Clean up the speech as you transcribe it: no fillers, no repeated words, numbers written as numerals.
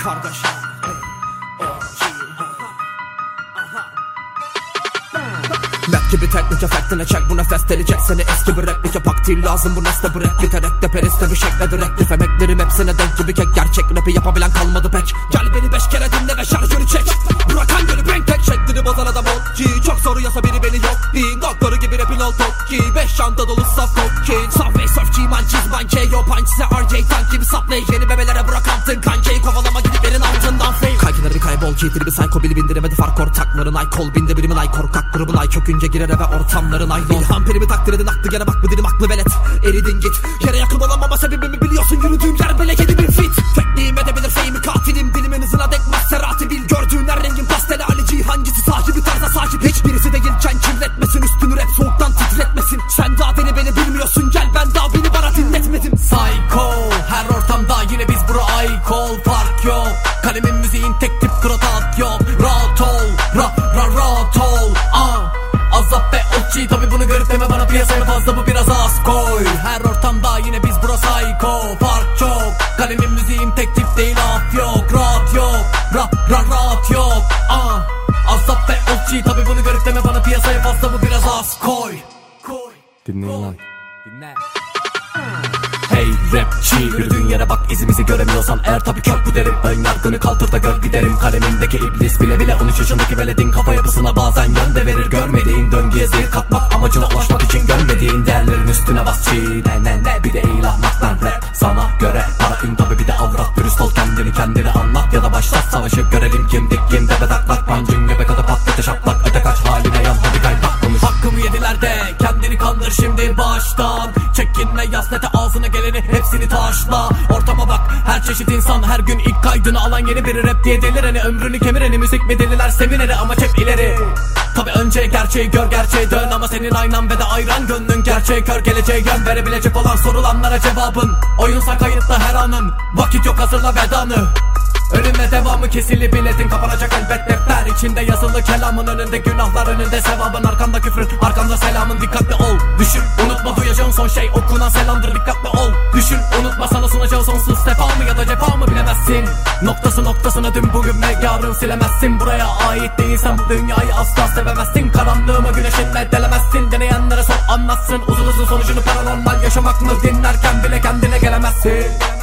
kargaşa. Map gibi teknik efektine çek bu nefes delecek seni eski bir replik yapak değil lazım bu nesne bu rap biterek de periste bir şekle direktif emeklerim hepsine denk gibi kek gerçek rapi yapabilen kalmadı pek. Gel beni 5 kere dinle ve şarjörü çek bırakan gölü ben tek şeklini bozan adam ol ki çok soruyorsa biri beni yok değil doktoru gibi rapin ol tok ki 5 çanta dolu saf cocaine Subway surfçi man çizman KO punch size RJ tank gibi saplay yeni bebelere bırak altın kankeyi kovalama gidip yerin altından fame kaykileri bir kaybol ki bir psycho bili bindiremedi fark ortakların ay kol binde birimin ay korkak grubun ay kökünce girer eve ortamların ay İlham perimi takdir edin aklı gene bak bu dilim aklı velet eridin git yere yakın olamama sebebimi biliyorsun yürüdüğüm yer belek edimin fit tekniğim edebilir fame'i katilim dilimin hızına dek maserati bil gördüğün her rengin pasteli alici hangisi sahibi tarza sahip hiçbirisi değilken kirletmesin üstünü rap soğuktan titretmesin sen daha beni bilmiyorsun gel ben daha beni bana dinletmedim Psycho her ortamda yine biz bro aykol fark yok kalemin müziğin tek tip krotat yok rahat ol rahat ol azap ve olçi tabi bunu görüp deme bana piyasaya fazla bu biraz az koy her ortamda yine biz bro psycho fark çok kalemin müziğin tek tip değil af yok rahat yok rahat yok azap ve olçi tabi bunu görüp deme bana piyasaya fazla bu biraz az koy Dinleyin lan. Dinle. Hey rapçi yürüdüğün yere bak izimizi göremiyorsan eğer tabi kök bu derim ön yargını kaldır da gör giderim kalemindeki iblis bile bile 13 yaşındaki veledin kafa yapısına bazen yön de verir görmediğin döngüye zehir katmak amacına ulaşmak için görmediğin değerlerin üstüne bas çiğ ne bir de eğil ahmaktan rap sana göre para ün tabi bir de avrat dürüst ol kendini anlat ya da başlat savaşı görelim kimdik kim tepe taklak pancın göbek adı patlıca şaplak öte kaç haline yan hadi kaypak konuş hakkımı yediler de kendini kandır şimdi baştan çekinme yaz nete ağzına geleni hepsini taşla ortama bak her çeşit insan her gün ilk kaydını alan yeni biri rap diye delireni ömrünü kemireni müzik mi deliler sevineri ama hep ileri tabi önce gerçeği gör gerçeğe dön ama senin aynan ve de ayran gönlün gerçeğe kör geleceğe yön verebilecek olan sorulanlara cevabın oyunsa kayıtlı her anın vakit yok hazırla vedanı ölüme devamı kesili biletin kapanacak elbet defter içinde yazılı kelamın önünde günahlar önünde sevabın arkamda küfrün arkamda selamın dikkatli ol düşün unutma duyacağın son şey okunan selamdır dikkatli ol düşün unutma sana sunacağı sonsuz sefa mı ya da cefa mı bilemezsin noktasına dün bugün ve yarın silemezsin buraya ait değilsen bu dünyayı asla sevemezsin karanlığımı güneşinle delemezsin deneyenlere sor anlatsın uzun sonucunu paranormal yaşamak mı dinlerken bile kendine gelemezsin